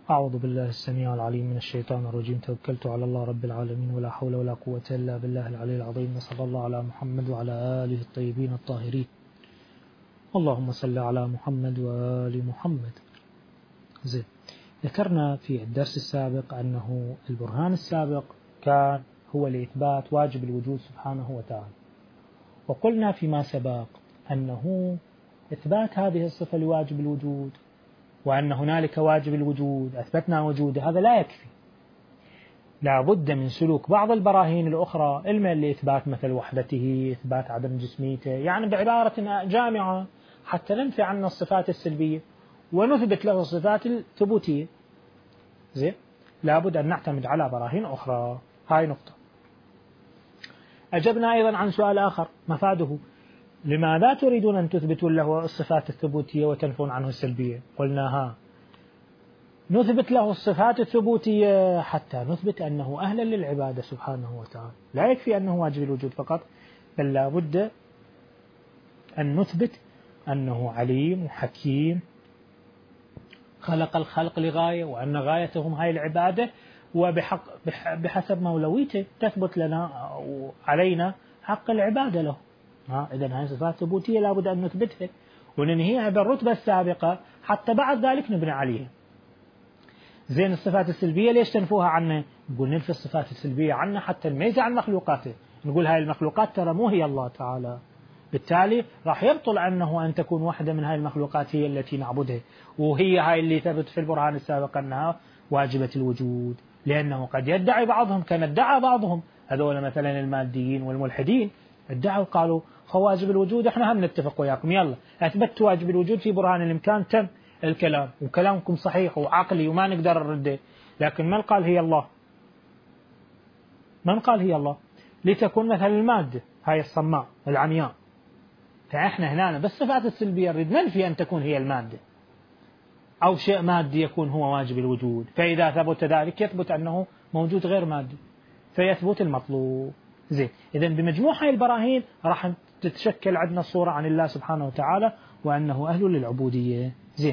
أعوذ بالله السميع العليم من الشيطان الرجيم. توكلت على الله رب العالمين ولا حول ولا قوة إلا بالله العلي العظيم. وصلى الله على محمد وعلى آله الطيبين الطاهرين. اللهم صل على محمد وآل محمد. زين، ذكرنا في الدرس السابق أنه البرهان السابق كان هو لإثبات واجب الوجود سبحانه وتعالى، وقلنا فيما سبق أنه إثبات هذه الصفة لواجب الوجود وأن هنالك واجب الوجود أثبتنا وجوده هذا لا يكفي، لا بد من سلوك بعض البراهين الأخرى علما لإثبات مثل وحدته، إثبات عدم جسميته، يعني بعبارة جامعة حتى ننفي عنا الصفات السلبية ونثبت له الصفات الثبوتية. زين، لا بد أن نعتمد على براهين أخرى. هاي نقطة. أجبنا أيضا عن سؤال آخر مفاده: لماذا تريدون أن تثبتوا له الصفات الثبوتية وتنفون عنه السلبية؟ قلنا نثبت له الصفات الثبوتية حتى نثبت أنه أهلا للعبادة سبحانه وتعالى، لا يكفي أنه واجب الوجود فقط، بل لا بد أن نثبت أنه عليم وحكيم خلق الخلق لغاية، وأن غايتهم هاي العبادة، وبحسب مولويته تثبت لنا علينا حق العبادة له. إذن هذه صفات ثبوتية لا بد أن نثبتها وننهيها بالرتبة السابقة حتى بعد ذلك نبني عليها. زين، الصفات السلبية ليش تنفوها عنا؟ نقول ننفي الصفات السلبية عنا حتى نميز عن مخلوقاته، نقول هاي المخلوقات ترى مو هي الله تعالى، بالتالي راح يبطل عنه أن تكون واحدة من هاي المخلوقات هي التي نعبدها، وهي هاي اللي ثبت في البرهان السابق أنها واجبة الوجود، لأنه قد يدعي بعضهم كما ادعى بعضهم، هذول مثلا الماديين والملحدين ادعوا قالوا واجب الوجود احنا هم نتفق وياكم، يلا اثبتوا واجب الوجود في برهان الامكان، تم الكلام وكلامكم صحيح وعقلي وما نقدر نرده، لكن من قال هي الله؟ من قال هي الله؟ لتكون مثل المادة هاي الصماء العمياء، فاحنا هنا بالصفات السلبية نريد ننفي ان تكون هي المادة او شيء مادي يكون هو واجب الوجود، فاذا ثبت ذلك يثبت انه موجود غير مادي فيثبت المطلوب. زين، إذن بمجموع هاي البراهين راح تتشكل عندنا صورة عن الله سبحانه وتعالى وأنه أهل للعبودية. زين،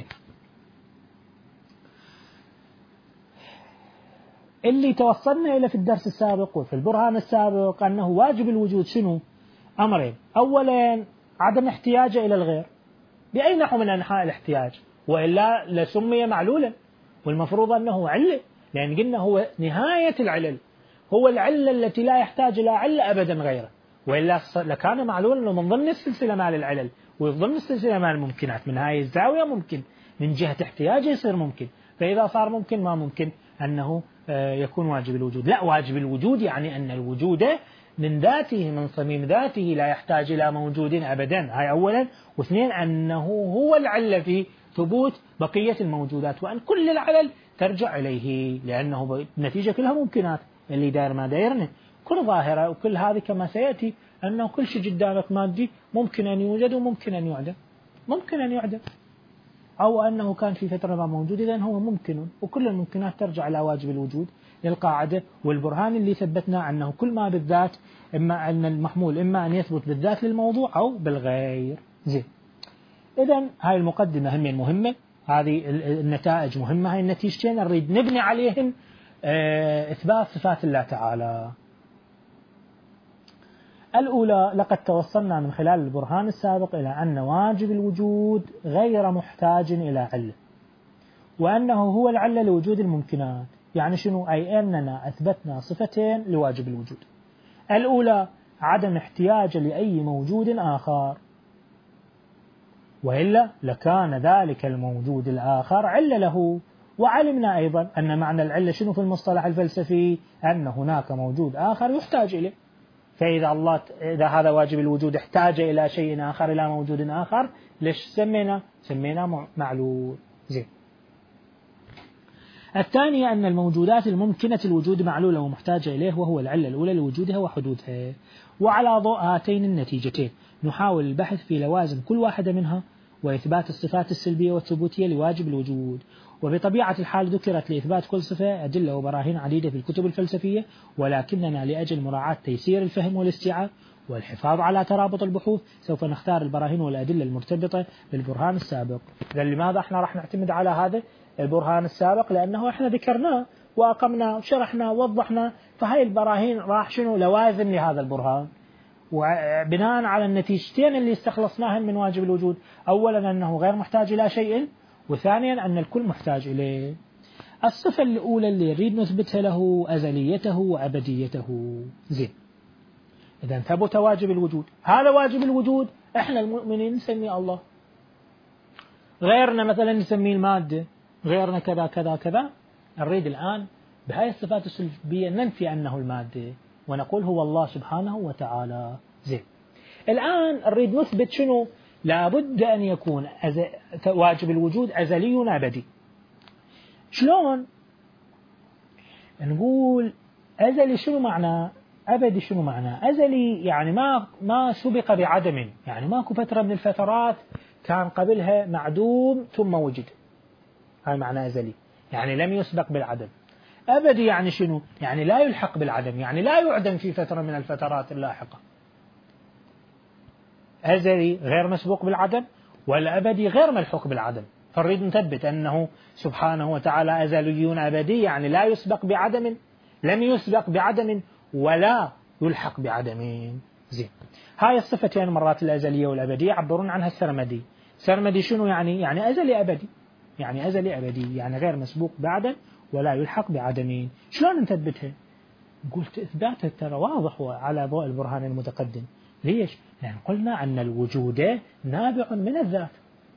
اللي توصلنا إلى في الدرس السابق وفي البرهان السابق أنه واجب الوجود شنو؟ أمرين: أولا عدم احتياجه إلى الغير بأي نحو من أنحاء الاحتياج، وإلا لسمي معلولا، والمفروض أنه علة، لأن قلنا هو نهاية العلل، هو العلة التي لا يحتاج إلى علة أبدا غيره، وإلا لكان معلولا من ضمن السلسلة مال العلل وضمن السلسلة مال الممكنات، من هاي الزاوية ممكن، من جهة احتياجه يصير ممكن، فإذا صار ممكن ما ممكن أنه يكون واجب الوجود. لا، واجب الوجود يعني أن الوجود من ذاته من صميم ذاته لا يحتاج إلى موجود أبدا، هاي أولا، واثنين أنه هو العلة في ثبوت بقية الموجودات، وأن كل العلل ترجع إليه، لأنه النتيجة كلها ممكنات، اللي داير ما دايرنا كل ظاهرة، وكل هذه كما سيأتي أنه كل شيء قدامك مادي ممكن أن يوجد وممكن أن يعدم، ممكن أن يعدم، أو أنه كان في فترة ما موجود، إذن هو ممكن، وكل الممكنات ترجع إلى واجب الوجود للقاعدة والبرهان اللي ثبتنا أنه كل ما بالذات، إما أن المحمول إما أن يثبت بالذات للموضوع أو بالغير. زين، إذن هاي المقدمة هم مهمة، هذه النتائج مهمة، هاي النتيجتين نريد نبني عليهن إثبات صفات الله تعالى. الأولى: لقد توصلنا من خلال البرهان السابق إلى أن واجب الوجود غير محتاج إلى علة، وأنه هو العلة لوجود الممكنات. يعني شنو؟ أي أننا أثبتنا صفتين لواجب الوجود: الأولى عدم احتياج لأي موجود آخر، وإلا لكان ذلك الموجود الآخر علة له. وعلمنا أيضا أن معنى العلة شنو في المصطلح الفلسفي؟ أن هناك موجود آخر يحتاج إليه، فإذا إذا هذا واجب الوجود احتاج إلى شيء آخر، إلى موجود آخر، ليش سمينا معلول. زين، الثانية أن الموجودات الممكنة الوجود معلولة ومحتاجة إليه، وهو العلة الأولى لوجودها وحدوثها. وعلى ضوء هاتين النتيجتين نحاول البحث في لوازم كل واحدة منها وإثبات الصفات السلبية والثبوتية لواجب الوجود. وبطبيعة الحال ذكرت لإثبات كل صفة أدلة وبراهين عديدة في الكتب الفلسفية، ولكننا لأجل مراعاة تيسير الفهم والاستيعاب والحفاظ على ترابط البحوث سوف نختار البراهين والأدلة المرتبطة بالبرهان السابق. لماذا احنا راح نعتمد على هذا البرهان السابق لأنه إحنا ذكرناه وأقمنا وشرحنا ووضحنا، فهي البراهين راح شنو لوازم لهذا البرهان، وبناء على النتيجتين اللي استخلصناهن من واجب الوجود، أولا أنه غير محتاج إلى شيء، وثانيا أن الكل محتاج إليه. الصفة الأولى اللي نريد نثبتها له أزليته وأبديته. زين، إذا ثبت واجب الوجود، هذا واجب الوجود إحنا المؤمنين نسميه الله، غيرنا مثلا نسميه المادة، غيرنا كذا كذا كذا. نريد الآن بهاي الصفات السلبية ننفي أنه المادة ونقول هو الله سبحانه وتعالى. زين، الآن نريد نثبت شنو؟ لابد أن يكون واجب الوجود أزلي أبدي. شلون؟ نقول أزلي شنو معناه؟ أبدي شنو معناه؟ أزلي يعني ما سبق بعدم، يعني ماكو فترة من الفترات كان قبلها معدوم ثم وجد، هاي معنى أزلي، يعني لم يسبق بالعدم. أبدي يعني شنو؟ يعني لا يلحق بالعدم، يعني لا يعدم في فترة من الفترات اللاحقة. أزلي غير مسبوق بالعدم، والأبدي غير ملحوق بالعدم. فنريد نثبت أنه سبحانه وتعالى أزلي أبدي، يعني لا يسبق بعدم، لم يسبق بعدم ولا يلحق بعدم. زين، هاي الصفتين مرات الأزلية والأبدية يعبرون عنها السرمدي. سرمدي شنو يعني؟ يعني أزلي أبدي، يعني أزلي أبدي يعني غير مسبوق بعدم ولا يلحق بعدم. شلون نثبتها؟ قلت إثباتها ترى واضح على ضوء البرهان المتقدم. ليش؟ لأن قلنا أن الوجود نابع من الذات.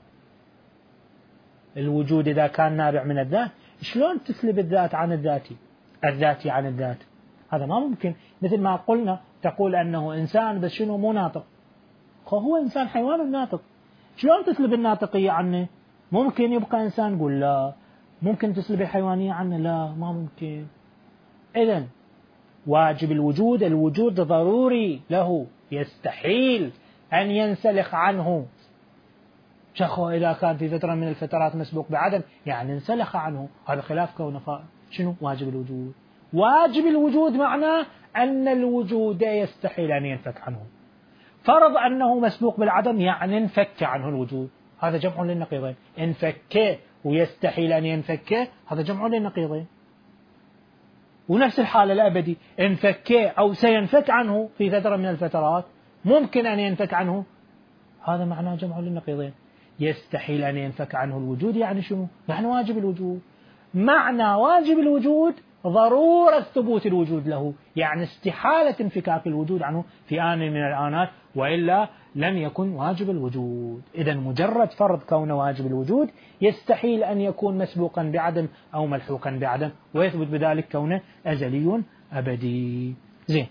الوجود إذا كان نابع من الذات، شلون تسلب الذات عن الذاتي، الذاتي عن الذات؟ هذا ما ممكن. مثل ما قلنا تقول أنه إنسان بس شنو مو ناطق، هو إنسان حيوان ناطق، شلون تسلب الناطقية عنه؟ ممكن يبقى إنسان؟ قل لا. ممكن تسلب الحيوانية عنه؟ لا، ما ممكن. إذن واجب الوجود، الوجود ضروري له، يستحيل أن ينسلخ عنه. شخو إذا كان في فترة من الفترات مسبوق بعدم يعني انسلخ عنه، هذا خلاف كونه شنو واجب الوجود. واجب الوجود معناه أن الوجود يستحيل أن ينفك عنه. فرض أنه مسبوق بالعدم يعني انفك عنه الوجود، هذا جمع للنقيضين. انفك ويستحيل أن ينفك، هذا جمع للنقيضين. ونفس الحالة الأبدي، انفك أو سينفك عنه في فترة من الفترات، ممكن أن ينفك عنه، هذا معناه جمع للنقيضين. يستحيل أن ينفك عنه الوجود يعني شنو؟ يعني واجب الوجود. معنى واجب الوجود ضرورة ثبوت الوجود له، يعني استحالة انفكاك الوجود عنه في آن من الآنات، وإلا لم يكن واجب الوجود. إذا مجرد فرض كون واجب الوجود يستحيل أن يكون مسبوقا بعدم أو ملحوقا بعدم، ويثبت بذلك كونه أزلي أبدي. زين،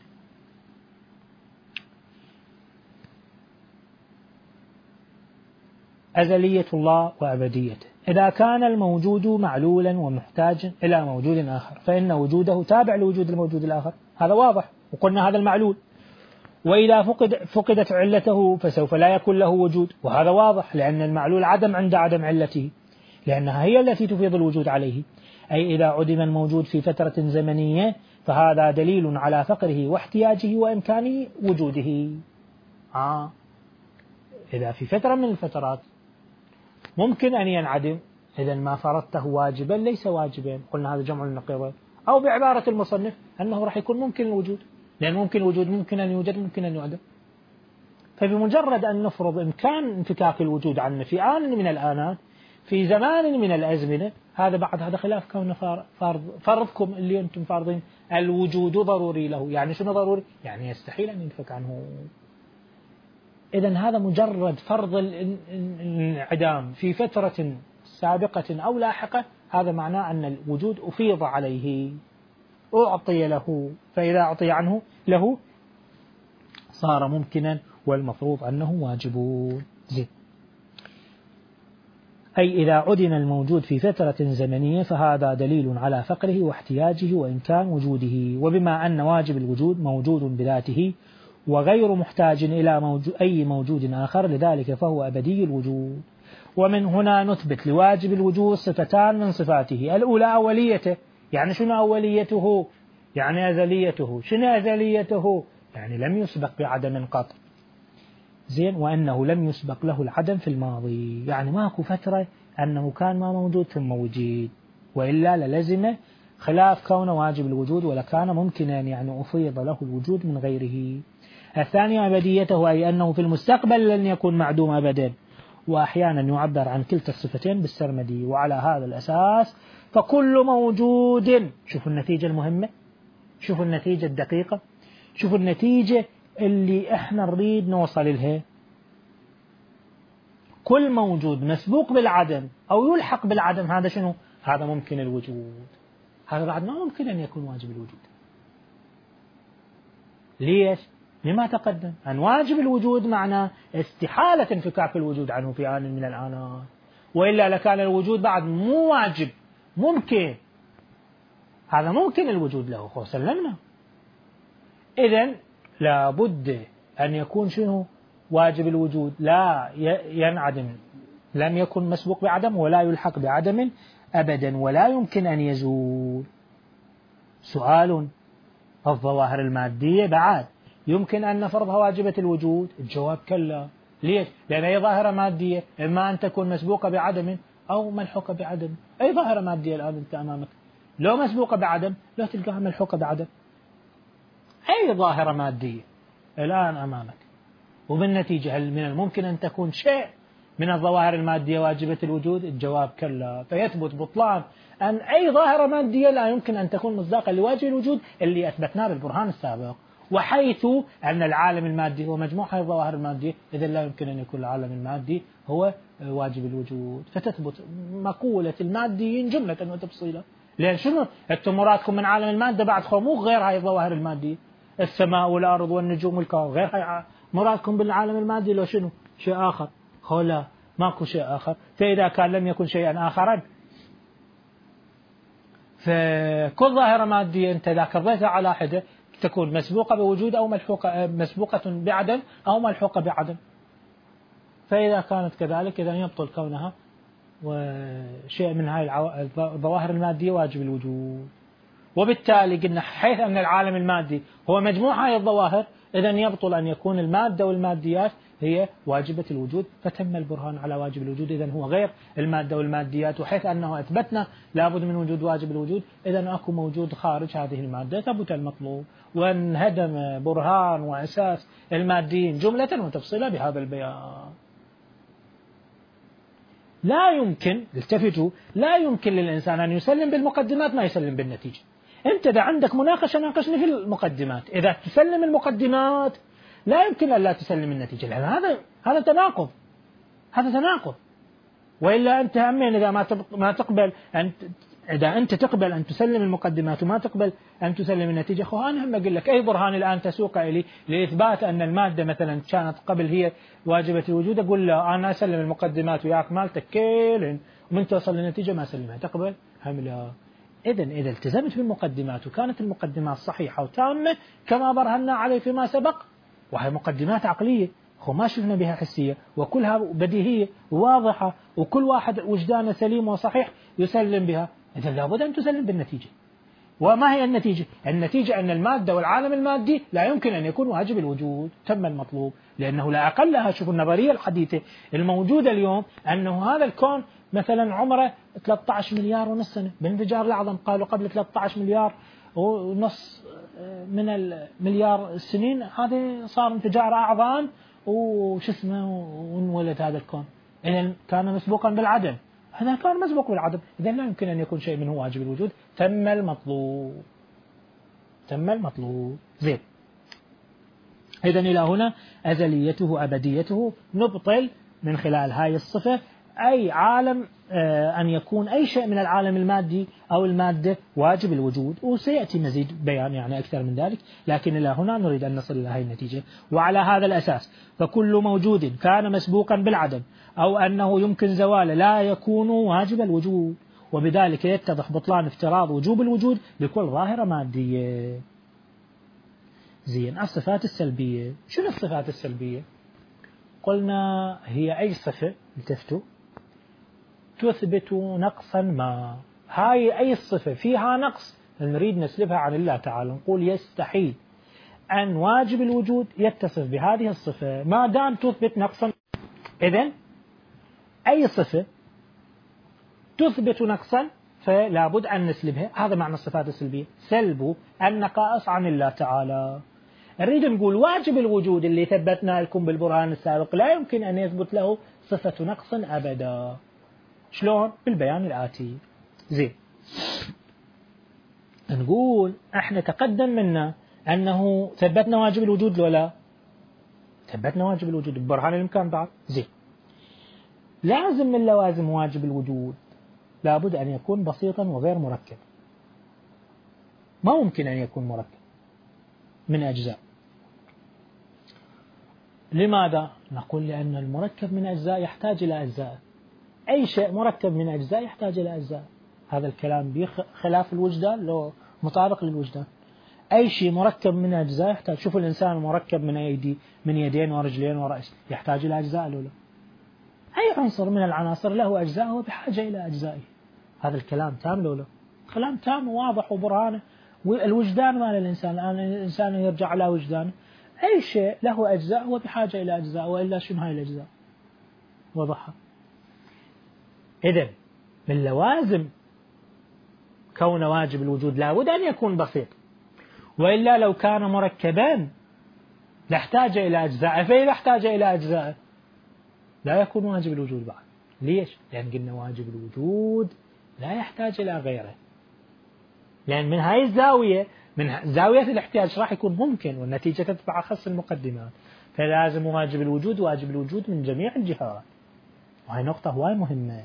أزلية الله وأبديته. إذا كان الموجود معلولا ومحتاجا إلى موجود آخر فإن وجوده تابع لوجود الموجود الآخر، هذا واضح، وقلنا هذا المعلول. وإذا فقدت علته فسوف لا يكون له وجود، وهذا واضح، لأن المعلول عدم عند عدم علته، لأنها هي التي تفيض الوجود عليه. أي إذا عدم الموجود في فترة زمنية فهذا دليل على فقره واحتياجه وإمكان وجوده. إذا في فترة من الفترات ممكن أن ينعدم، إذا ما فرضته واجبا ليس واجبا، قلنا هذا جمع النقيضين. أو بعبارة المصنف أنه راح يكون ممكن الوجود، لأن ممكن الوجود ممكن أن يوجد ممكن أن يعدم. فبمجرد أن نفرض إمكان انفكاك الوجود عنه في آن من الآنات في زمان من الأزمنة، هذا خلاف كون فرضكم اللي أنتم فارضين الوجود ضروري له. يعني شنو ضروري؟ يعني يستحيل أن ينفك عنه. إذن هذا مجرد فرض الانعدام في فترة سابقة أو لاحقة، هذا معناه أن الوجود أفيض عليه، أعطي له، فإذا أعطي عنه له صار ممكنا، والمفروض أنه واجب. زين، أي إذا عدم الموجود في فترة زمنية فهذا دليل على فقره واحتياجه وإمكان وجوده. وبما أن واجب الوجود موجود بذاته وغير محتاج إلى أي موجود آخر، لذلك فهو أبدي الوجود. ومن هنا نثبت لواجب الوجود صفتان من صفاته. الأولى أوليته، يعني شنو أوليته؟ يعني أزليته. شنو أزليته؟ يعني لم يسبق بعدم قط. زين، وأنه لم يسبق له العدم في الماضي، يعني ماكو فترة أنه كان ما موجود ثم وجد، وإلا للزم خلاف كونه واجب الوجود، ولكان ممكنا يعني أفيض له الوجود من غيره. الثانية أبديته، أي أنه في المستقبل لن يكون معدوم أبدا، وأحيانا يعبر عن كلتا الصفتين بالسرمدي. وعلى هذا الأساس فكل موجود، شوفوا النتيجة المهمة، شوفوا النتيجة الدقيقة، شوفوا النتيجة اللي احنا نريد نوصل لها. كل موجود مسبوق بالعدم أو يلحق بالعدم، هذا شنو؟ هذا ممكن الوجود، هذا بعد ما ممكن أن يكون واجب الوجود. ليش؟ لما تقدم أن واجب الوجود معناه استحالة انفكاك الوجود عنه في آن من الآنات، وإلا لكان الوجود بعد مو واجب، ممكن، هذا ممكن الوجود له، خو سلمنا. إذن لابد أن يكون شنو؟ واجب الوجود لا ينعدم، لم يكن مسبوق بعدم ولا يلحق بعدم أبدا، ولا يمكن أن يزول. سؤال: الظواهر المادية بعد يمكن أن نفرضها واجبة الوجود؟ الجواب كلا. ليش؟ لأن أي ظاهرة مادية إما أن تكون مسبوقة بعدم أو ملحوقة بعدم. أي ظاهرة مادية الآن أنت أمامك لو مسبوقة بعدم لا تلقاها ملحوقة بعدم. أي ظاهرة مادية الآن أمامك، وبالنتيجة هل من الممكن أن تكون شيء من الظواهر المادية واجبة الوجود؟ الجواب كلا. فيثبت بطلان أن أي ظاهرة مادية لا يمكن أن تكون مصداقا لواجب الوجود اللي أثبتناه بالبرهان السابق. وحيث أن العالم المادي هو مجموعة هذه الظواهر المادية، إذا لا يمكن أن يكون العالم المادي هو واجب الوجود. فتثبت مقولة الماديين جملة وتفصيلا. لأن شنو أنتم مرادكم من عالم المادة بعد خموخ غير هاي الظواهر المادية، السماء والأرض والنجوم والكواكب، غير هاي مرادكم بالعالم المادي لو شنو شيء آخر؟ لا، ماكو شيء آخر. فإذا كان لم يكن شيئا آخرا، فكل ظاهرة مادية أنت إذا كررتها على حدة تكون مسبوقة بوجود أو مسبوقة بعدم أو ملحوقة بعدم. فإذا كانت كذلك إذا يبطل كونها وشيء من هاي الظواهر المادية واجب الوجود. وبالتالي قلنا حيث أن العالم المادي هو مجموعة هاي الظواهر، إذا يبطل أن يكون المادة والماديات هي واجبة الوجود، فتم البرهان على واجب الوجود. إذا هو غير المادة والماديات، وحيث أنه أثبتنا لابد من وجود واجب الوجود، إذا أكو موجود خارج هذه المادة، ثبت المطلوب وانهدم برهان وأساس الماديين جملة وتفصيلا بهذا البيان. لا يمكن، التفتوا، لا يمكن للإنسان أن يسلم بالمقدمات ما يسلم بالنتيجة. أنت إذا عندك مناقشة ناقشني في المقدمات، إذا تسلم المقدمات لا يمكن أن لا تسلم النتيجة، لأن هذا تناقض، هذا تناقض. وإلا أنت همين إذا ما تقبل إذا أنت تقبل أن تسلم المقدمات وما تقبل أن تسلم النتيجة، أنا هم أقول لك أي برهان الآن تسوق إلي لإثبات أن المادة مثلا كانت قبل هي واجبة الوجود، أقول لا أنا أسلم المقدمات وياك مالتك كيلن ومن توصل للنتيجة ما أسلمها، تقبل؟ هم لا. إذا التزمت بالمقدمات وكانت المقدمات صحيحة وتامة كما برهنا عليه فيما سبق، وهي مقدمات عقلية ما شفنا بها حسية، وكلها بديهية وواضحة، وكل واحد وجدانه سليم وصحيح يسلم بها، إذا لابد أن تسلم بالنتيجة. وما هي النتيجة؟ النتيجة أن المادة والعالم المادي لا يمكن أن يكون واجب الوجود، تم المطلوب، لأنه لا أقل لها. شوفوا النظرية الحديثة الموجودة اليوم أنه هذا الكون مثلا عمره 13 مليار ونص سنة بالانفجار الأعظم، قالوا قبل 13 مليار ونص من المليار السنين هذا صار انفجار أعظم وش اسمه وانولد هذا الكون. إذا كان مسبوقا بالعدم، هذا كان مسبوق بالعدم، إذا لا يمكن أن يكون شيء منه واجب الوجود، تم المطلوب، تم المطلوب. زين، إذا إلى هنا أزليته أبديته نبطل من خلال هاي الصفة أي عالم أن يكون أي شيء من العالم المادي أو المادة واجب الوجود، وسيأتي مزيد بيان يعني أكثر من ذلك، لكن إلى هنا نريد أن نصل إلى هاي النتيجة. وعلى هذا الأساس فكل موجود كان مسبوقا بالعدم أو أنه يمكن زواله لا يكون واجب الوجود، وبذلك يتضح بطلان افتراض وجوب الوجود لكل ظاهرة مادية. زين، الصفات السلبية. شنو الصفات السلبية؟ قلنا هي أي صفة التفتوا تثبت نقصا ما. هاي أي صفة فيها نقص نريد نسلبها عن الله تعالى، نقول يستحيل أن واجب الوجود يتصف بهذه الصفة ما دام تثبت نقصا. إذن أي صفة تثبت نقصا فلا بد أن نسلبها. هذا معنى الصفات السلبية، سلب النقائص عن الله تعالى. نريد نقول واجب الوجود اللي ثبتنا لكم بالبرهان السابق لا يمكن أن يثبت له صفة نقص أبدا. شلون؟ بالبيان الآتي. زين، نقول احنا تقدم منا أنه ثبتنا واجب الوجود ولا ثبتنا واجب الوجود ببرهان الإمكان بعد. زين، لازم من لوازم واجب الوجود لابد أن يكون بسيطا وغير مركب. ما ممكن أن يكون مركب من أجزاء. لماذا؟ نقول لأن المركب من أجزاء يحتاج إلى أجزاء. أي شيء مركب من أجزاء يحتاج إلى أجزاء. هذا الكلام بخلاف الوجدان، لو مطابق للوجدان. أي شيء مركب من أجزاء يحتاج. شوفوا الإنسان مركب من يدين ورجلين ورأس، يحتاج إلى أجزاء الأولى. أي عنصر من العناصر له أجزاء هو بحاجة إلى أجزائه. هذا الكلام تام لولا؟ كلام تام وواضح وبرهانه. والوجدان مال الإنسان، الآن الإنسان يرجع على وجدانه. أي شيء له أجزاء هو بحاجة إلى أجزاء، وإلا شنو هاي الأجزاء؟ وضحها. إذن من لوازم كون واجب الوجود لابد أن يكون بسيط، وإلا لو كان مركبا لاحتاج إلى أجزاء، فإذا احتاج إلى أجزاء لا يكون واجب الوجود بعد. ليش؟ لأن قلنا واجب الوجود لا يحتاج إلى غيره، لأن من هاي الزاوية، من زاوية الاحتياج راح يكون ممكن، والنتيجة تتبع أخص المقدمات. فلازم واجب الوجود من جميع الجهات. وهي نقطة هواي مهمة.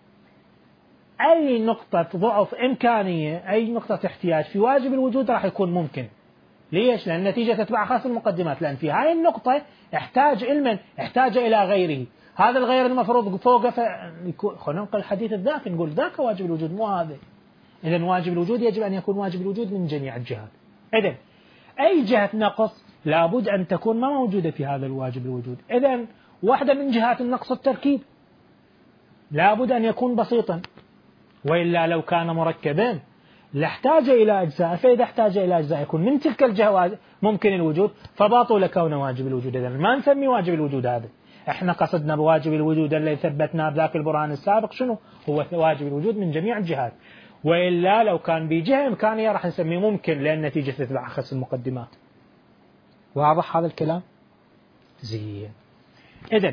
أي نقطة ضعف إمكانية، أي نقطة احتياج في واجب الوجود راح يكون ممكن. ليش؟ لأن النتيجة تتبع أخص المقدمات، لأن في هاي النقطة احتاج إلى غيره. هذا الغير المفروض فوقه، خلينا ننقل الحديث الذاك، نقول ذاك واجب الوجود مو هذا. إذن واجب الوجود يجب أن يكون واجب الوجود من جميع الجهات. إذن أي جهة نقص لابد أن تكون ما موجودة في هذا الواجب الوجود. إذن واحدة من جهات النقص التركيب، لابد أن يكون بسيطا، وإلا لو كان مركبا لاحتاج إلى أجزاء، فإذا احتاج إلى أجزاء يكون من تلك الجهة ممكن الوجود، فباطل كون واجب الوجود. إذن ما نسمي واجب الوجود هذا. احنا قصدنا بواجب الوجود الذي ثبتناه بذاك البرهان السابق شنو هو؟ واجب الوجود من جميع الجهات. وإلا لو كان بجهة إمكانية راح نسميه ممكن، لأن نتيجة تتبع أخص المقدمات. واضح هذا الكلام؟ زين. إذن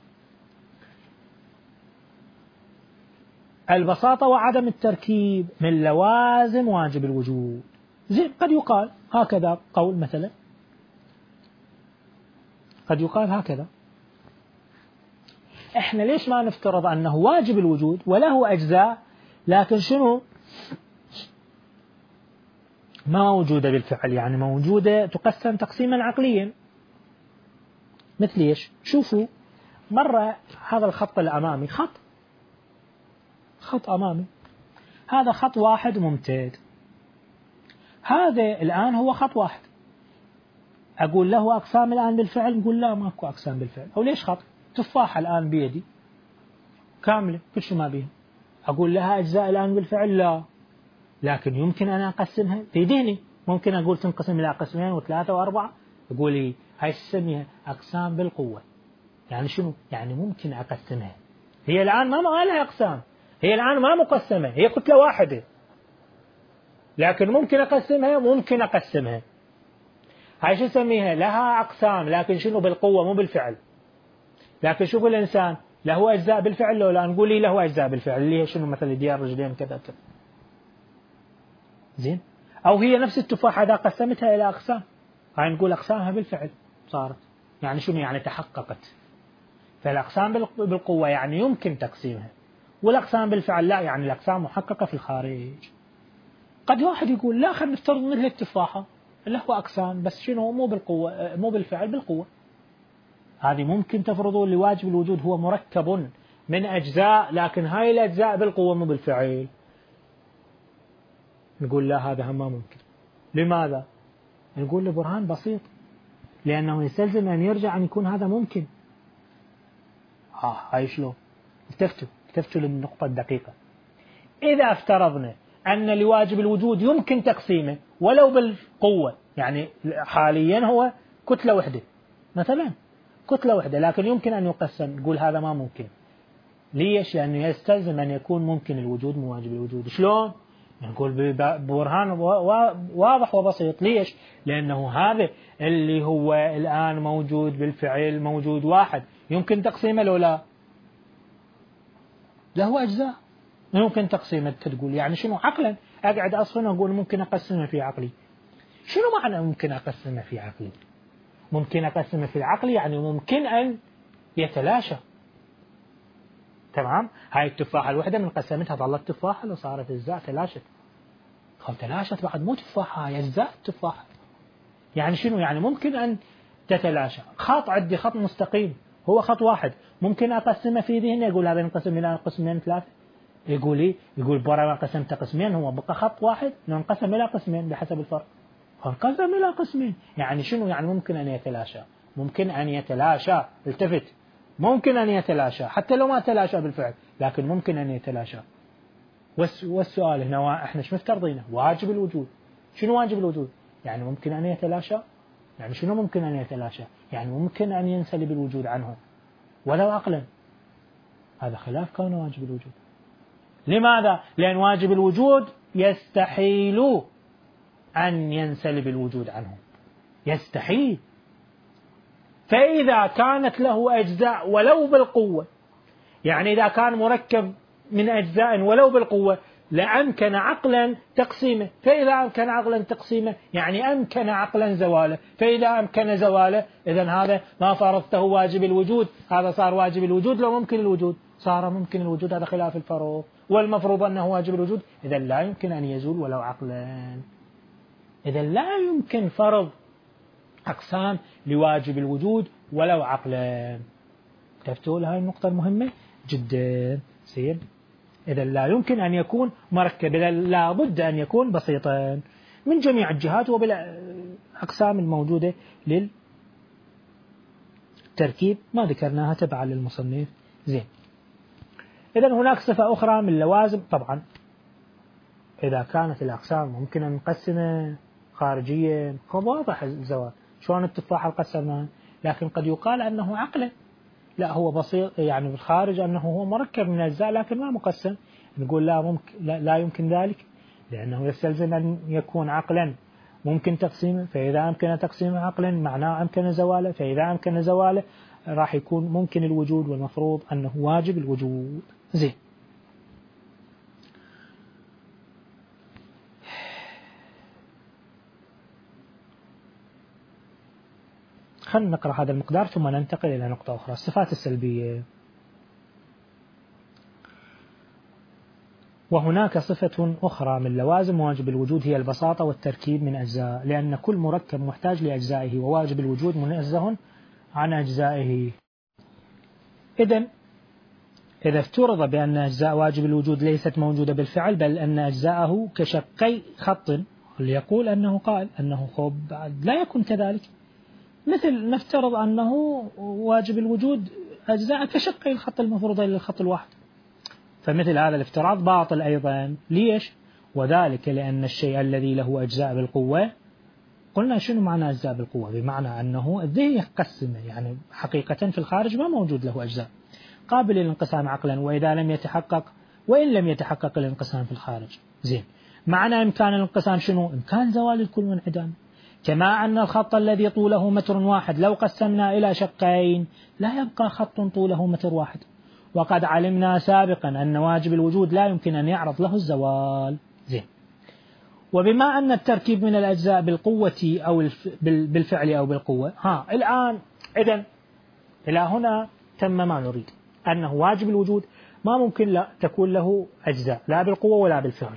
البساطة وعدم التركيب من لوازم واجب الوجود. زين، قد يقال هكذا قول مثلا، قد يقال هكذا: احنا ليش ما نفترض أنه واجب الوجود وله أجزاء، لكن شنو ما موجودة بالفعل، يعني موجودة تقسم تقسيما عقليا. مثل ايش؟ شوفوا مرة هذا الخط الأمامي، خط أمامي، هذا خط واحد ممتد. هذا الآن هو خط واحد. أقول له أقسام الآن بالفعل؟ نقول لا، ماكو أقسام بالفعل. أو ليش خط؟ تفاحة الآن بيدي كاملة كل شيء ما بيها، أقول لها أجزاء الآن بالفعل؟ لا، لكن يمكن أن أقسمها في ذهني. ممكن أقول تنقسم إلى قسمين وثلاثة وأربعة. أقول لي هاي تسميها أقسام بالقوة. يعني شنو؟ يعني ممكن أقسمها. هي الآن ما لها أقسام، هي الآن ما مقسمة، هي كتلة واحدة، لكن ممكن أقسمها. هاي شو نسميها؟ لها أقسام، لكن شنو؟ بالقوة مو بالفعل. لكن شوفوا الإنسان له أجزاء بالفعل لو لا؟ نقول لي له أجزاء بالفعل، اللي هي شنو؟ مثل ديار رجلين كذا كذا. زين. أو هي نفس التفاحة إذا قسمتها إلى أقسام، هاي نقول أقسامها بالفعل صارت. يعني شنو؟ يعني تحققت. فالأقسام بالقوة يعني يمكن تقسيمها، والأقسام بالفعل لا، يعني الأقسام محققة في الخارج. قد واحد يقول لا، خلينا نفترض مثل التفاحة له أقسام بس شنو؟ مو بالقوة، مو بالفعل، بالقوة. هذه ممكن تفرضوا لواجب الوجود هو مركب من أجزاء، لكن هاي الأجزاء بالقوة مو بالفعل. نقول لا، هذا هم ما ممكن. لماذا؟ نقول لبرهان بسيط، لأنه يستلزم أن يرجع أن يكون هذا ممكن. هاي شلون؟ التفتوا للنقطة الدقيقة. إذا افترضنا أن لواجب الوجود يمكن تقسيمه ولو بالقوة، يعني حاليا هو كتلة وحدة مثلا، كتلة وحدة، لكن يمكن أن يقسم، نقول هذا ما ممكن. ليش؟ لأنه يستلزم أن يكون ممكن الوجود مو واجب الوجود. شلون؟ نقول ببرهان واضح وبسيط. ليش؟ لأنه هذا اللي هو الآن موجود بالفعل موجود واحد، يمكن تقسيمه لو لا له أجزاء، يمكن تقسيمه. تقول يعني شنو؟ عقلا أقعد أصلا أقول ممكن أقسمه في عقلي. شنو معنى ممكن أقسمه في عقلي؟ ممكن أقسمه في العقل يعني ممكن أن يتلاشى. تمام؟ هاي التفاحة الوحدة من قسمتها ظلت تفاحة، لو صارت أجزاء تلاشت. تلاشت بعد مو تفاحة، هي أجزاء تفاحة. يعني شنو؟ يعني ممكن أن تتلاشى. خط عندي خط مستقيم هو خط واحد، ممكن أقسمه في ذهني أقول هذا ينقسم إلى قسمين ثلاثة. يقول إيه؟ يقول برا ما قسمت قسمين هو بقى خط واحد ننقسم إلى قسمين بحسب الفرق، فانقسم إلى قسمين. يعني شنو؟ يعني ممكن أن يتلاشى. ممكن أن يتلاشى. التفت، ممكن أن يتلاشى حتى لو ما تلاشى بالفعل، لكن ممكن أن يتلاشى. والسؤال هنا احنا شو مفترضينه؟ واجب الوجود. شنو واجب الوجود؟ يعني ممكن أن يتلاشى. يعني شنو ممكن أن يتلاشى؟ يعني ممكن أن ينسلب الوجود عنه ولو عقلا. هذا خلاف كونه واجب الوجود. لماذا؟ لأن واجب الوجود يستحيل أن ينسلب الوجود عنه، يستحيل. فإذا كانت له أجزاء ولو بالقوة، يعني إذا كان مركب من أجزاء ولو بالقوة لأمكن عقلا تقسيمه. فإذا أمكن عقلا تقسيمه يعني أمكن عقلا زواله. فإذا أمكن زواله إذن هذا ما فرضته واجب الوجود، هذا صار واجب الوجود. لو ممكن الوجود صار ممكن الوجود، هذا خلاف الفروض. والمفروض أنه واجب الوجود، إذن لا يمكن أن يزول ولو عقلا. إذن لا يمكن فرض أقسام لواجب الوجود ولو عقلا. تفتوا لهذه النقطة المهمة جدا. سير. إذا لا يمكن أن يكون مركب، إذا لا بد أن يكون بسيطا من جميع الجهات وبالأقسام الموجودة للتركيب ما ذكرناها تبعا للمصنف. زين. إذا هناك صفة أخرى من اللوازم. طبعا إذا كانت الأقسام ممكن أن نقسمها خارجيا قد واضح الزواج. شلون التفاحة قسمها؟ لكن قد يقال أنه عقلا لا هو بسيط، يعني بالخارج أنه هو مركب من أجزاء لكن ما مقسم. نقول لا ممكن، لا يمكن ذلك، لأنه يستلزم أن يكون عقلا ممكن تقسيمه. فإذا أمكن تقسيمه عقلا معناه أمكن زواله، فإذا أمكن زواله راح يكون ممكن الوجود، والمفروض أنه واجب الوجود. زين. خلينا نقرأ هذا المقدار ثم ننتقل إلى نقطة أخرى. الصفات السلبية. وهناك صفة أخرى من لوازم واجب الوجود هي البساطة والتركيب من أجزاء، لأن كل مركب محتاج لأجزائه، وواجب الوجود منزه عن أجزائه. إذا افترض بأن أجزاء واجب الوجود ليست موجودة بالفعل، بل أن أجزاءه كشقي خط، ليقول أنه قال أنه خب لا يكون كذلك. مثل نفترض أنه واجب الوجود أجزاء كشقي الخط المفروضين للخط الواحد، فمثل هذا الافتراض باطل أيضا. ليش؟ وذلك لأن الشيء الذي له أجزاء بالقوة، قلنا شنو معنى أجزاء بالقوة؟ بمعنى أنه الذهن يقسمه، يعني حقيقة في الخارج ما موجود له أجزاء، قابل للانقسام عقلا، وإذا لم يتحقق وإن لم يتحقق الانقسام في الخارج. زين. معنى إمكان الانقسام شنو؟ إمكان زوال الكل وانعدام. كما أن الخط الذي طوله متر واحد لو قسمنا إلى شقين لا يبقى خط طوله متر واحد، وقد علمنا سابقا أن واجب الوجود لا يمكن أن يعرض له الزوال. زين. وبما أن التركيب من الأجزاء بالقوة أو بالفعل أو بالقوة، الآن إذن إلى هنا تم ما نريد، أنه واجب الوجود ما ممكن لا تكون له أجزاء لا بالقوة ولا بالفعل.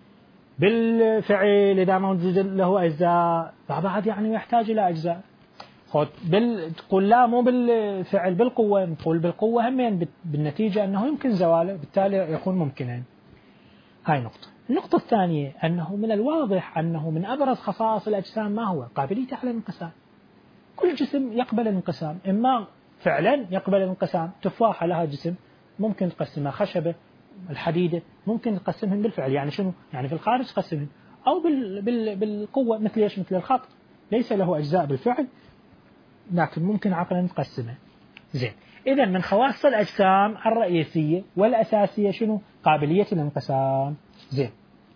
بالفعل إذا ما وجد له أجزاء بعد يعني يحتاج إلى أجزاء. تقول لا مو بالفعل بالقوة، نقول بالقوة همين بالنتيجة أنه يمكن زواله، بالتالي يكون ممكنا. هاي نقطة. النقطة الثانية أنه من الواضح أنه من أبرز خصائص الأجسام ما هو؟ قابليته على الانقسام. كل جسم يقبل الانقسام، إما فعلا يقبل الانقسام، تفاحة لها جسم ممكن تقسمها، خشبة الحديدة ممكن تقسمهم بالفعل. يعني شنو؟ يعني في الخارج تقسمهم، أو بالقوة مثل إيش؟ مثل الخط ليس له أجزاء بالفعل لكن ممكن عقلا تقسمه. زين. إذا من خواص الأجسام الرئيسية والأساسية شنو؟ قابلية الانقسام. زين.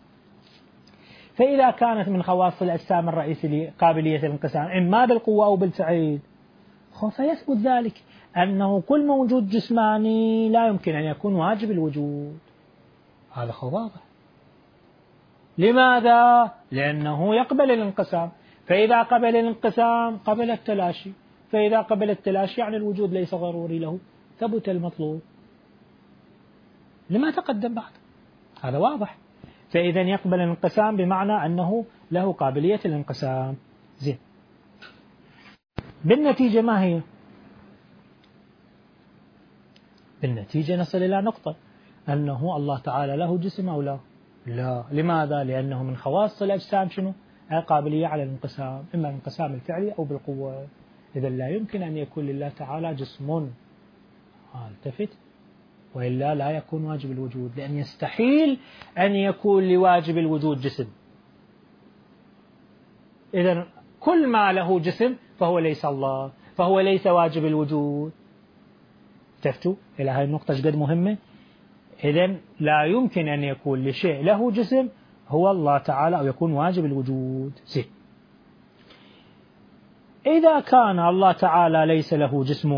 فإذا كانت من خواص الأجسام الرئيسية قابلية الانقسام إما بالقوة أو بالفعل، فيثبت ذلك أنه كل موجود جسماني لا يمكن أن يكون واجب الوجود. هذا واضح. لماذا؟ لأنه يقبل الانقسام، فإذا قبل الانقسام قبل التلاشي، فإذا قبل التلاشي يعني الوجود ليس ضروري له، ثبت المطلوب لما تقدم بعد. هذا واضح. فإذا يقبل الانقسام بمعنى أنه له قابلية الانقسام. زين. بالنتيجة ما هي؟ بالنتيجة نصل إلى نقطة أنه الله تعالى له جسم أو لا؟ لا. لماذا؟ لأنه من خواص الأجسام شنو؟ القابلية على الانقسام، إما الانقسام الفعلي أو بالقوة. إذا لا يمكن أن يكون لله تعالى جسم. التفت، وإلا لا يكون واجب الوجود، لأن يستحيل أن يكون لواجب الوجود جسم. إذا كل ما له جسم فهو ليس الله، فهو ليس واجب الوجود. تفتوا إلى هذه النقطة جد مهمة. إذا لا يمكن أن يكون لشيء له جسم هو الله تعالى أو يكون واجب الوجود. زين. إذا كان الله تعالى ليس له جسم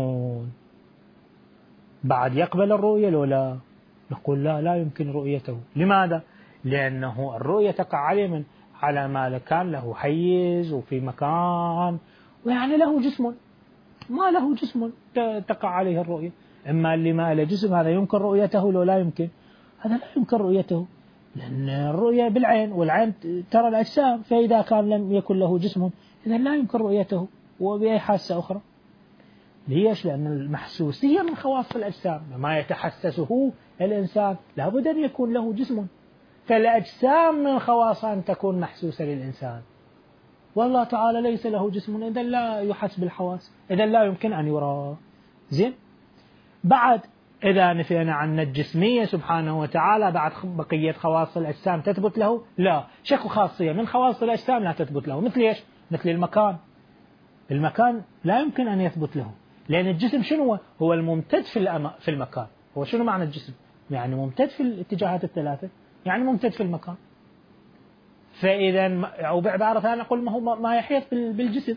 بعد يقبل الرؤية لو لا؟ نقول لا يمكن رؤيته. لماذا؟ لأنه الرؤية تقع على ما كان له حيز وفي مكان، ويعني له جسم. ما له جسم تقع عليه الرؤية. إما اللي ما له جسم هذا يمكن رؤيته لو لا يمكن؟ هذا لا يمكن رؤيته، لأن الرؤية بالعين، والعين ترى الأجسام، فإذا كان لم يكن له جسم إذا لا يمكن رؤيته وبأي حاسة أخرى. ليش؟ لأن المحسوسية من خواص الأجسام، ما يتحسسه الإنسان لابد أن يكون له جسم، فالأجسام من خواصها أن تكون محسوسة للإنسان، والله تعالى ليس له جسم، إذا لا يحس بالحواس، إذا لا يمكن أن يرى. زين. بعد إذا نفينا عن الجسمية سبحانه وتعالى، بعد بقية خواص الأجسام تثبت له؟ لا. شكو خاصية من خواص الأجسام لا تثبت له. مثل إيش؟ مثل المكان. المكان لا يمكن أن يثبت له، لأن الجسم شنو هو الممتد في المكان. هو شنو معنى الجسم؟ يعني ممتد في الاتجاهات الثلاثة، يعني ممتد في المكان. فإذا أو بعبارة ثانية نقول ما يحيط بالجسم.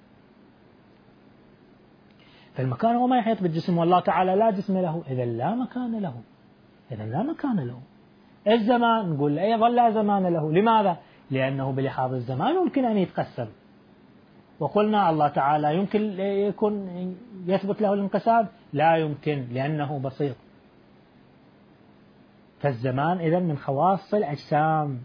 فالمكان هو ما يحيط بالجسم، والله تعالى لا جسم له، إذا لا مكان له. إذا لا مكان له. الزمان نقول أيضا لا زمان له. لماذا؟ لأنه بلحاظ الزمان يمكن أن يتقسم، وقلنا الله تعالى يمكن يكون يثبت له الانقسام؟ لا يمكن، لأنه بسيط. فالزمان إذن من خواص الأجسام.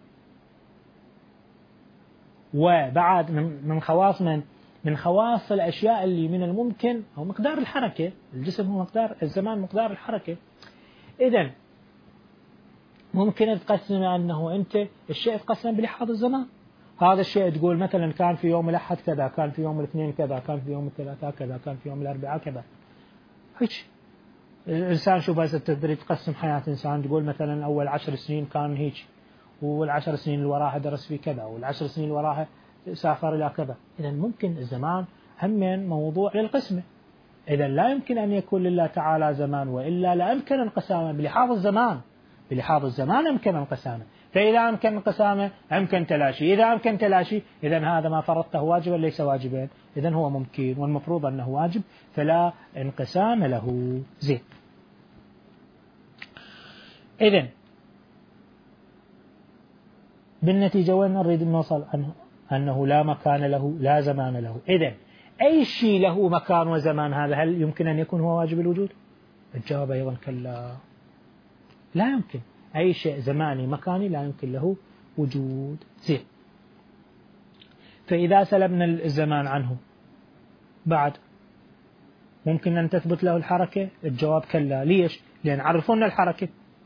وبعد من خواص من خواص الأشياء اللي من الممكن هو مقدار الحركة. الجسم هو مقدار، الزمان مقدار الحركة. إذن ممكن تقسم أنه أنت الشيء تقسم بلحاظ الزمان. هذا الشيء تقول مثلا كان في يوم الأحد كذا، كان في يوم الاثنين كذا، كان في يوم الثلاثاء كذا، كان في يوم الأربعاء كذا. هيك الإنسان شوف هسه تقدر تقسم حياة إنسان، تقول مثلا أول 10 سنين كان هيك، والعشر سنين اللي وراها درس في كذا، والعشر سنين اللي وراها سافر إلى كذا. إذا ممكن الزمان هم موضوع للقسمة. إذا لا يمكن أن يكون لله تعالى زمان، وإلا لا يمكن انقسامه بلحاظ الزمان. بلحاظ الزمان يمكن انقسامه. فإذا أمكن انقسامه أمكن تلاشي، إذا أمكن تلاشي إذا هذا ما فرضته واجبا ليس واجبا، إذا هو ممكن والمفروض أنه واجب، فلا انقسام له. زين. إذن بالنتيجة وين نريد نوصل؟ أنه لا مكان له لا زمان له. إذن أي شيء له مكان وزمان هذا هل يمكن أن يكون هو واجب الوجود؟ الجواب أيضا كلا، لا يمكن. أي شيء زماني مكاني لا يمكن له وجود. زين. فإذا سلبنا الزمان عنه بعد ممكن أن تثبت له الحركة؟ الجواب كلا. ليش؟ لأن عرفونا الحركة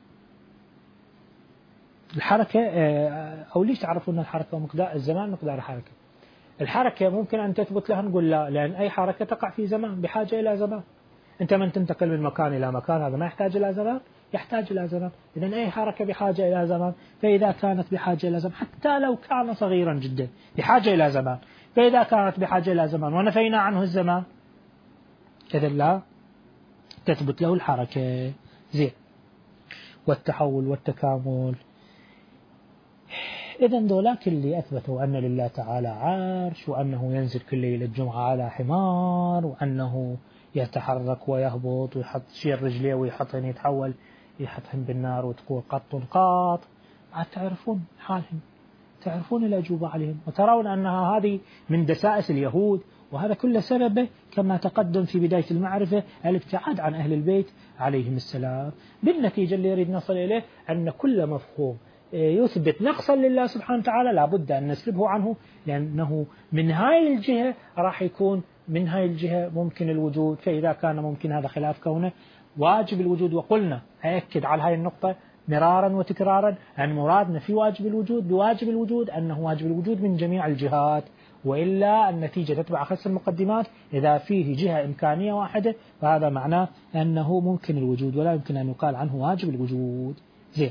أو ليش تعرفون الحركة ومقدار الزمان مقدار الحركة؟ الحركة ممكن أن تثبت لها، نقول لا، لأن أي حركة تقع في زمان بحاجة إلى زمان. أنت من تنتقل من مكان إلى مكان هذا ما يحتاج إلى زمان؟ يحتاج إلى زمان. إذن أي حركة بحاجة إلى زمان، فإذا كانت بحاجة إلى زمان حتى لو كان صغيرا جدا بحاجة إلى زمان، فإذا كانت بحاجة إلى زمان ونفينا عنه الزمان إذن لا تثبت له الحركة. زين. والتحول والتكامل، إذن ذولاك اللي أثبتوا أن لله تعالى عرش، وأنه ينزل كل ليلة الجمعة على حمار، وأنه يتحرك ويهبط ويحط شيء رجليه ويحطهن يتحول يحطهن بالنار وتقول قط قاط. عاد تعرفون حالهم، تعرفون الأجوبة عليهم، وترون أنها هذه من دسائس اليهود، وهذا كله سببه كما تقدم في بداية المعرفة الابتعاد عن أهل البيت عليهم السلام. بالنتيجة اللي يريد نصل إليه أن كل مفهوم يثبت نقصا لله سبحانه وتعالى لابد أن نسلبه عنه، لأنه من هاي الجهة راح يكون من هاي الجهة ممكن الوجود، فإذا كان ممكن هذا خلاف كونه واجب الوجود. وقلنا أأكد على هاي النقطة مرارا وتكرارا أن مرادنا في واجب الوجود بواجب الوجود أنه واجب الوجود من جميع الجهات، وإلا النتيجة تتبع خمس المقدمات. إذا فيه جهة إمكانية واحدة فهذا معناه أنه ممكن الوجود ولا يمكن أن يقال عنه واجب الوجود. زين.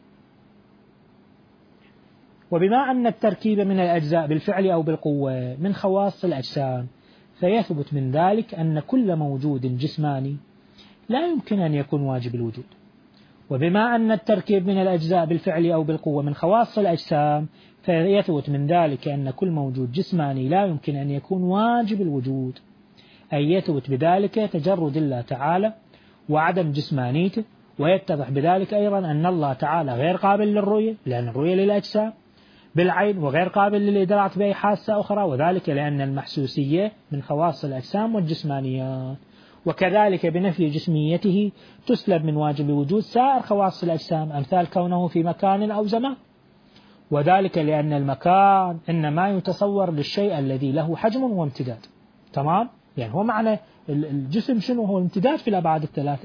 وبما أن التركيب من الأجزاء بالفعل أو بالقوة من خواص الأجسام، فيثبت من ذلك أن كل موجود جسماني لا يمكن أن يكون واجب الوجود. وبما أن التركيب من الأجزاء بالفعل أو بالقوة من خواص الأجسام، فيثبت من ذلك أن كل موجود جسماني لا يمكن أن يكون واجب الوجود، أي يثبت بذلك تجرد الله تعالى وعدم جسمانيته. ويتضح بذلك أيضا أن الله تعالى غير قابل للرؤية، لأن الرؤية للأجسام بالعين، وغير قابل للإدراك بأي حاسة أخرى، وذلك لأن المحسوسية من خواص الأجسام والجسمانيات. وكذلك بنفي جسميته تسلب من واجب الوجود سائر خواص الأجسام، أمثال كونه في مكان أو زمان، وذلك لأن المكان إنما يتصور للشيء الذي له حجم وامتداد. تمام؟ يعني هو معنى الجسم شنو؟ هو الامتداد في الأبعاد الثلاثة.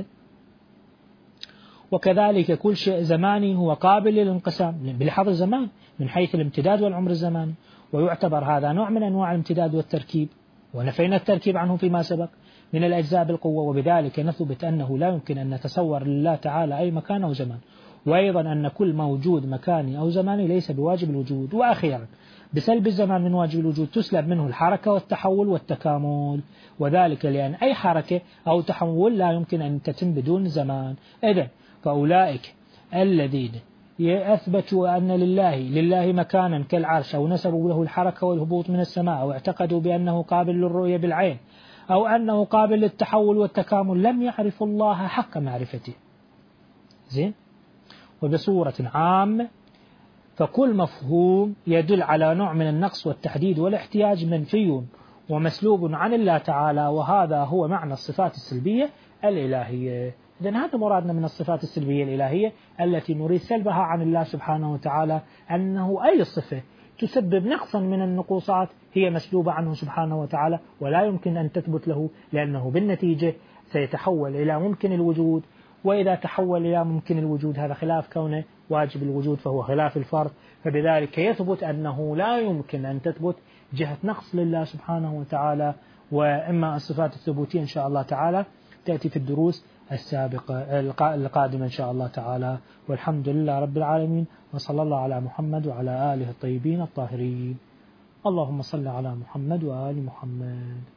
وكذلك كل شيء زماني هو قابل للانقسام بلحظة الزمان من حيث الامتداد والعمر الزماني، ويعتبر هذا نوع من أنواع الامتداد والتركيب، ونفينا التركيب عنه فيما سبق من الأجزاء بالقوة. وبذلك نثبت أنه لا يمكن أن نتصور لله تعالى أي مكان أو زمان، وأيضا أن كل موجود مكاني أو زماني ليس بواجب الوجود. وأخيرا بسلب الزمان من واجب الوجود تسلب منه الحركة والتحول والتكامل، وذلك لأن أي حركة أو تحول لا يمكن أن تتم بدون زمان. إذن فأولئك الذين يثبتوا أن لله مكانا كالعرش، أو نسبوا له الحركة والهبوط من السماء، أو اعتقدوا بأنه قابل للرؤية بالعين، أو أنه قابل للتحول والتكامل، لم يعرفوا الله حق معرفته. زين. وبصورة عامة فكل مفهوم يدل على نوع من النقص والتحديد والاحتياج منفي ومسلوب عن الله تعالى، وهذا هو معنى الصفات السلبية الإلهية. إذن هذا مرادنا من الصفات السلبية الإلهية التي نريد سلبها عن الله سبحانه وتعالى، أنه أي صفة تسبب نقصا من النقوصات هي مسلوبة عنه سبحانه وتعالى ولا يمكن أن تثبت له، لأنه بالنتيجة سيتحول إلى ممكن الوجود، وإذا تحول إلى ممكن الوجود هذا خلاف كونه واجب الوجود فهو خلاف الفرض، فبذلك يثبت أنه لا يمكن أن تثبت جهة نقص لله سبحانه وتعالى. وإما الصفات الثبوتية إن شاء الله تعالى تأتي في الدروس السابقة القادمة إن شاء الله تعالى. والحمد لله رب العالمين، وصلى الله على محمد وعلى آله الطيبين الطاهرين. اللهم صل على محمد وآل محمد.